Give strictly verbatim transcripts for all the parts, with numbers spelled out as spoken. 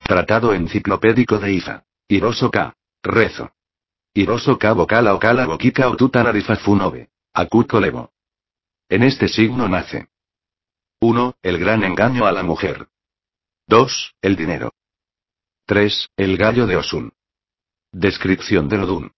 Tratado enciclopédico de Ifa. Hiroso Ka. Rezo. Hiroso Ka Bokala Okala Bokika Otutanarifafunobe. Akuko Levo. En este signo nace. uno. El gran engaño a la mujer. dos. El dinero. tres. El gallo de Osun. Descripción del Odún.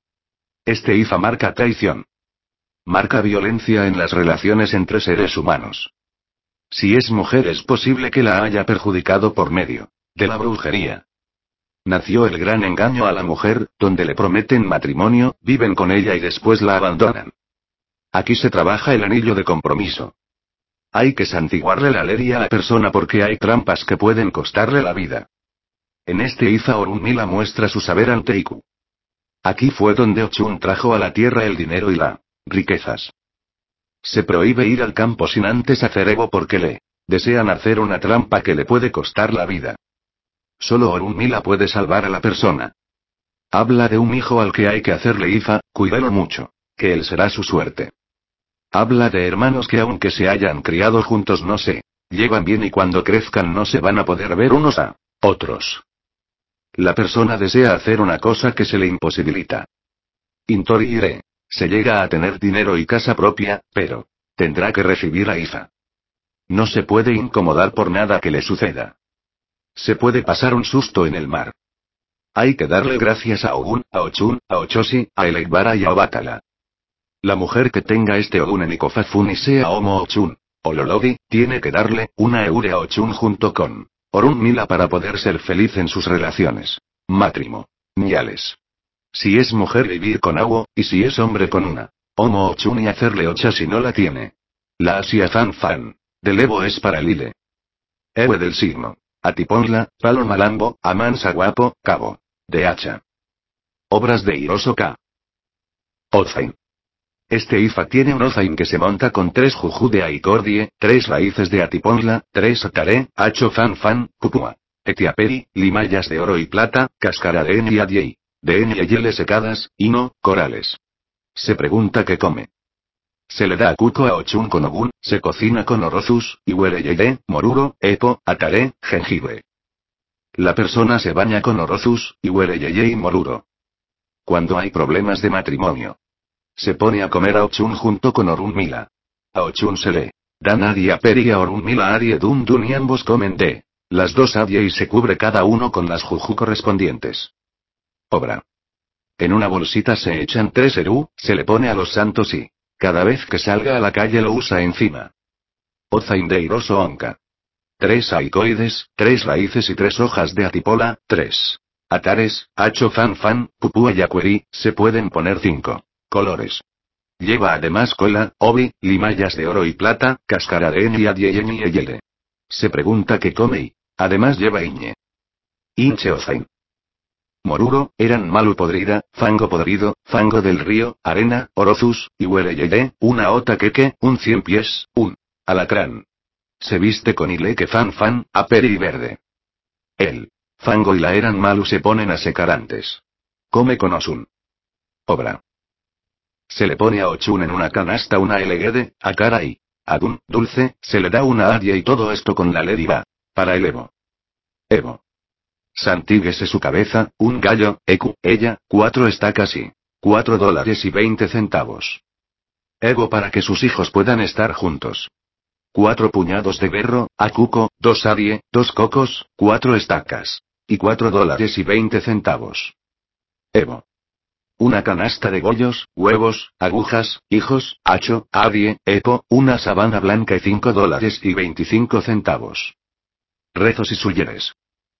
Este Ifa marca traición. Marca violencia en las relaciones entre seres humanos. Si es mujer es posible que la haya perjudicado por medio de la brujería. Nació el gran engaño a la mujer, donde le prometen matrimonio, viven con ella y después la abandonan. Aquí se trabaja el anillo de compromiso. Hay que santiguarle la ley a la persona porque hay trampas que pueden costarle la vida. En este Ifa Orunmila muestra su saber ante Iku. Aquí fue donde Ochun trajo a la tierra el dinero y las riquezas. Se prohíbe ir al campo sin antes hacer Evo porque le desean hacer una trampa que le puede costar la vida. Solo Orunmila puede salvar a la persona. Habla de un hijo al que hay que hacerle Ifa, cuídalo mucho, que él será su suerte. Habla de hermanos que aunque se hayan criado juntos no se llevan bien y cuando crezcan no se van a poder ver unos a otros. La persona desea hacer una cosa que se le imposibilita. Intori Ire. Se llega a tener dinero y casa propia, pero tendrá que recibir a Ifa. No se puede incomodar por nada que le suceda. Se puede pasar un susto en el mar. Hay que darle gracias a Ogun, a Ochun, a Ochoshi, a Eleibara y a Obatala. La mujer que tenga este Ogun en Ikofafun y sea Omo Ochun, o Lolodi, tiene que darle una Eure a Ochun junto con Orunmila para poder ser feliz en sus relaciones matrimoniales. Si es mujer vivir con Awo, y si es hombre con una Omo Ochun y hacerle Ocha si no la tiene. La Asia Fan Fan del Evo es para Lile. Ewe del signo. Atiponla, Palo Malambo, Amansa Guapo, Cabo. De Hacha. Obras de Hiroso Ka. Ozain. Este Ifa tiene un Ozain que se monta con tres Juju de Aicordie, tres raíces de Atiponla, tres Atare, Hacho Fan Fan, Pupua. Etiaperi, limayas de oro y plata, cáscara de Eni y Adiei. De Eni y Yele secadas, hino, corales. Se pregunta qué come. Se le da a Kuko a Ochun con Ogun, se cocina con Orozus, Iwereyeye, Moruro, Epo, Atare, jengibre. La persona se baña con Orozus, Iwereyeye y Moruro. Cuando hay problemas de matrimonio, se pone a comer a Ochun junto con Orunmila. A Ochun se le da Nadia Peri y a Orunmila Arie Dun Dun y ambos comen de las dos Adie y se cubre cada uno con las juju correspondientes. Obra. En una bolsita se echan tres Eru, se le pone a los santos y cada vez que salga a la calle lo usa encima. Ozain de Hiroso Onka. Tres aicoides, tres raíces y tres hojas de atipola, tres atares, hacho fan fan, pupúa y acueri, se pueden poner cinco colores. Lleva además cola, obi, limayas de oro y plata, cáscara de eni y adieyeni y yele. Se pregunta qué come y además lleva iñe. Inche Ozain. Moruro, eran malu podrida, fango podrido, fango del río, arena, orozus, y hueleyeye, una ota queque, un cien pies, un alacrán. Se viste con ileque fan fan, aperi y verde. El fango y la eran malu se ponen a secar antes. Come con Osun. Obra. Se le pone a Ochun en una canasta una eleguede, a cara y adun, dulce, se le da una adia y todo esto con la led y va para el Evo. Evo. Santíguese su cabeza, un gallo, ecu, ella, cuatro estacas y cuatro dólares y veinte centavos. Ego para que sus hijos puedan estar juntos. Cuatro puñados de berro, acuco, dos adie, dos cocos, cuatro estacas. Y cuatro dólares y veinte centavos. Evo. Una canasta de gollos, huevos, agujas, hijos, hacho, adie, epo, una sabana blanca y cinco dólares y veinticinco centavos. Rezos y suyeres.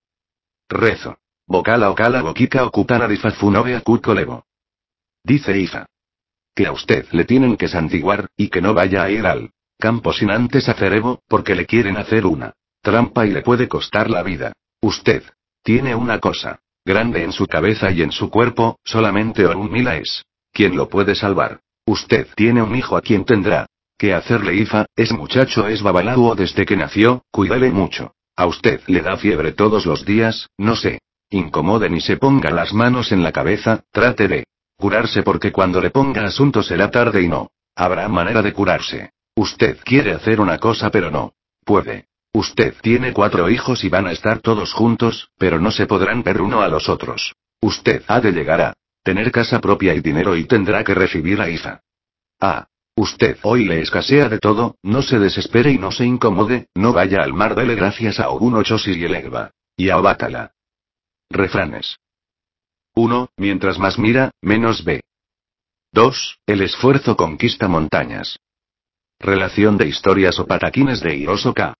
Rezo. Bocala ocala boquica ocutana difafunobe acuco levo. Dice Ifa. Que a usted le tienen que santiguar, y que no vaya a ir al campo sin antes hacer Evo, porque le quieren hacer una trampa y le puede costar la vida. Usted tiene una cosa grande en su cabeza y en su cuerpo, solamente Orunmila es quien lo puede salvar. Usted tiene un hijo a quien tendrá que hacerle Ifa, ese muchacho es babalao desde que nació, cuídale mucho. A usted le da fiebre todos los días, no se incomode ni se ponga las manos en la cabeza, trate de curarse porque cuando le ponga asunto será tarde y no habrá manera de curarse. Usted quiere hacer una cosa pero no puede. Usted tiene cuatro hijos y van a estar todos juntos, pero no se podrán ver uno a los otros. Usted ha de llegar a tener casa propia y dinero y tendrá que recibir a Ifa. Ah. Usted hoy le escasea de todo, no se desespere y no se incomode, no vaya al mar, dele gracias a Ogun Chosi y el Egba. Y a Obatala. Refranes. uno. Mientras más mira, menos ve. dos. El esfuerzo conquista montañas. Relación de historias o pataquines de Hiroso K.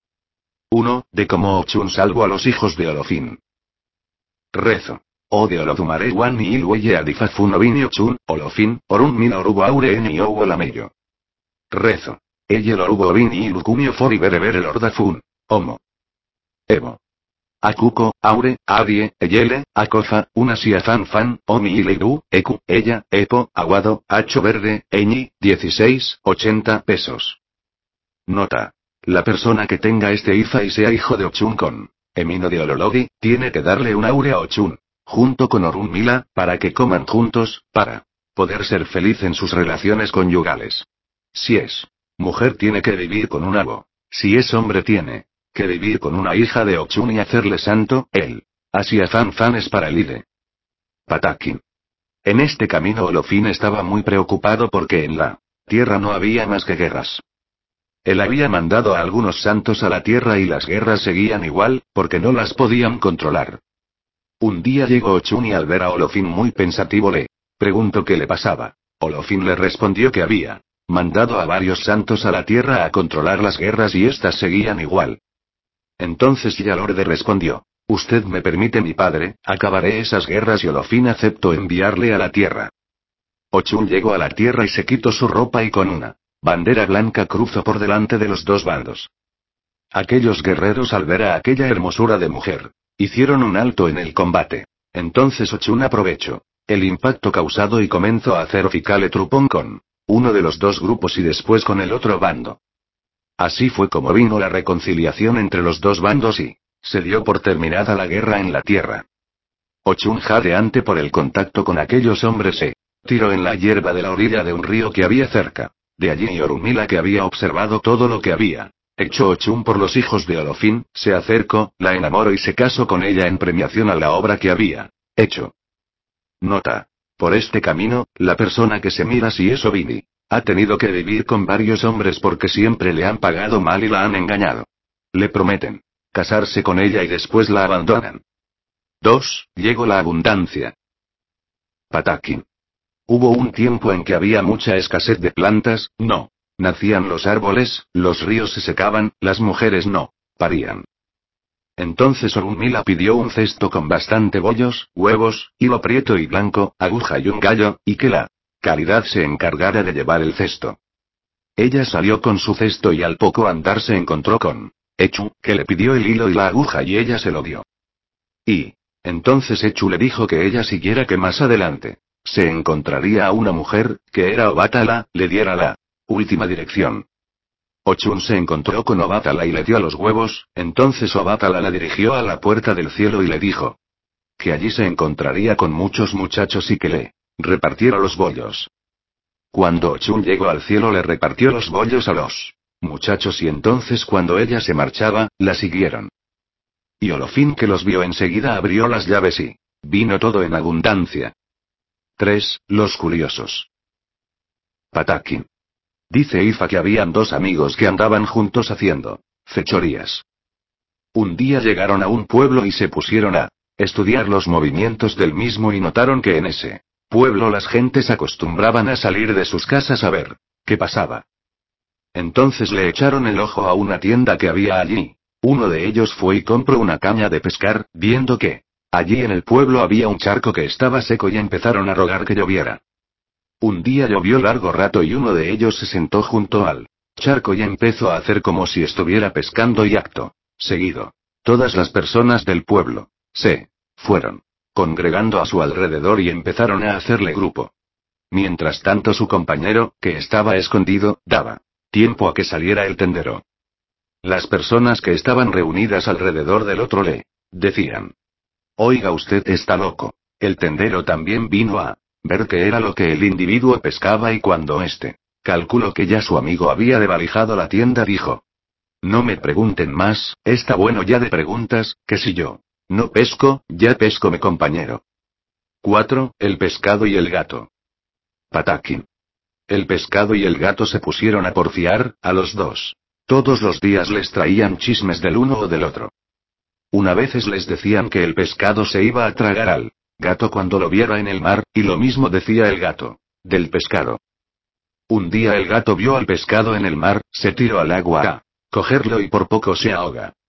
uno. De cómo Ochun salvó a los hijos de Olofin. Rezo. O de Olodumare wan ni ilweye adifafuno vini Ochun, Olofin, orun mina orubo aure eni owo lamello. Rezo. Eye lorubo vini ilucumio for y bere bere lordafun, homo. Evo. Akuko, Aure, Adie, Eyele, Akofa, una fan fan, Omi Ileiru, Eku, Ella, Epo, Aguado, Hacho Verde, Eñi, dieciséis, ochenta pesos. Nota. La persona que tenga este Ifa y sea hijo de Ochun con Emino de Ololodi, tiene que darle un Aure a Ochun, junto con Orun Mila, para que coman juntos, para poder ser feliz en sus relaciones conyugales. Si es mujer tiene que vivir con un abo. Si es hombre tiene que vivir con una hija de Ochun y hacerle santo, él. Asia fan fan es para el Ide. Patakin. En este camino Olofin estaba muy preocupado porque en la tierra no había más que guerras. Él había mandado a algunos santos a la tierra y las guerras seguían igual, porque no las podían controlar. Un día llegó Ochun y al ver a Olofin muy pensativo le preguntó qué le pasaba. Olofin le respondió que había mandado a varios santos a la tierra a controlar las guerras y éstas seguían igual. Entonces Yalorde respondió: Usted me permite, mi padre, acabaré esas guerras y Olofin aceptó enviarle a la tierra. Ochun llegó a la tierra y se quitó su ropa y con una bandera blanca cruzó por delante de los dos bandos. Aquellos guerreros al ver a aquella hermosura de mujer, hicieron un alto en el combate. Entonces Ochun aprovechó el impacto causado y comenzó a hacer Oficale Trupón con uno de los dos grupos y después con el otro bando. Así fue como vino la reconciliación entre los dos bandos y se dio por terminada la guerra en la tierra. Ochun jadeante por el contacto con aquellos hombres se tiró en la hierba de la orilla de un río que había cerca. De allí Orunmila, que había observado todo lo que había hecho Ochun por los hijos de Olofin, se acercó, la enamoró y se casó con ella en premiación a la obra que había hecho. Nota. Por este camino, la persona que se mira si es Ovini ha tenido que vivir con varios hombres porque siempre le han pagado mal y la han engañado. Le prometen casarse con ella y después la abandonan. dos. Llegó la abundancia. Patakin. Hubo un tiempo en que había mucha escasez de plantas, no nacían los árboles, los ríos se secaban, las mujeres no parían. Entonces Orunmila pidió un cesto con bastante bollos, huevos, hilo prieto y blanco, aguja y un gallo, y que la caridad se encargara de llevar el cesto. Ella salió con su cesto y al poco andar se encontró con Echu, que le pidió el hilo y la aguja y ella se lo dio. Y entonces Echu le dijo que ella siguiera, que más adelante se encontraría a una mujer, que era Obatala, le diera la última dirección. Ochun se encontró con Obatala y le dio los huevos, entonces Obatala la dirigió a la puerta del cielo y le dijo que allí se encontraría con muchos muchachos y que le repartiera los bollos. Cuando Ochun llegó al cielo le repartió los bollos a los muchachos y entonces cuando ella se marchaba, la siguieron. Y Olofin, que los vio enseguida, abrió las llaves y vino todo en abundancia. tres. Los curiosos. Patakin. Dice Ifa que habían dos amigos que andaban juntos haciendo fechorías. Un día llegaron a un pueblo y se pusieron a estudiar los movimientos del mismo y notaron que en ese pueblo las gentes acostumbraban a salir de sus casas a ver qué pasaba. Entonces le echaron el ojo a una tienda que había allí. Uno de ellos fue y compró una caña de pescar, viendo que allí en el pueblo había un charco que estaba seco y empezaron a rogar que lloviera. Un día llovió largo rato y uno de ellos se sentó junto al charco y empezó a hacer como si estuviera pescando y acto seguido todas las personas del pueblo se fueron congregando a su alrededor y empezaron a hacerle grupo. Mientras tanto su compañero, que estaba escondido, daba tiempo a que saliera el tendero. Las personas que estaban reunidas alrededor del otro le decían: Oiga, usted está loco. El tendero también vino a ver qué era lo que el individuo pescaba y cuando este calculó que ya su amigo había desvalijado la tienda dijo: No me pregunten más, está bueno ya de preguntas, que si yo no pesco, ya pesco mi compañero. cuatro. El pescado y el gato. Pataquín. El pescado y el gato se pusieron a porfiar, a los dos. Todos los días les traían chismes del uno o del otro. Una veces les decían que el pescado se iba a tragar al gato cuando lo viera en el mar, y lo mismo decía el gato del pescado. Un día el gato vio al pescado en el mar, se tiró al agua a cogerlo y por poco se ahoga.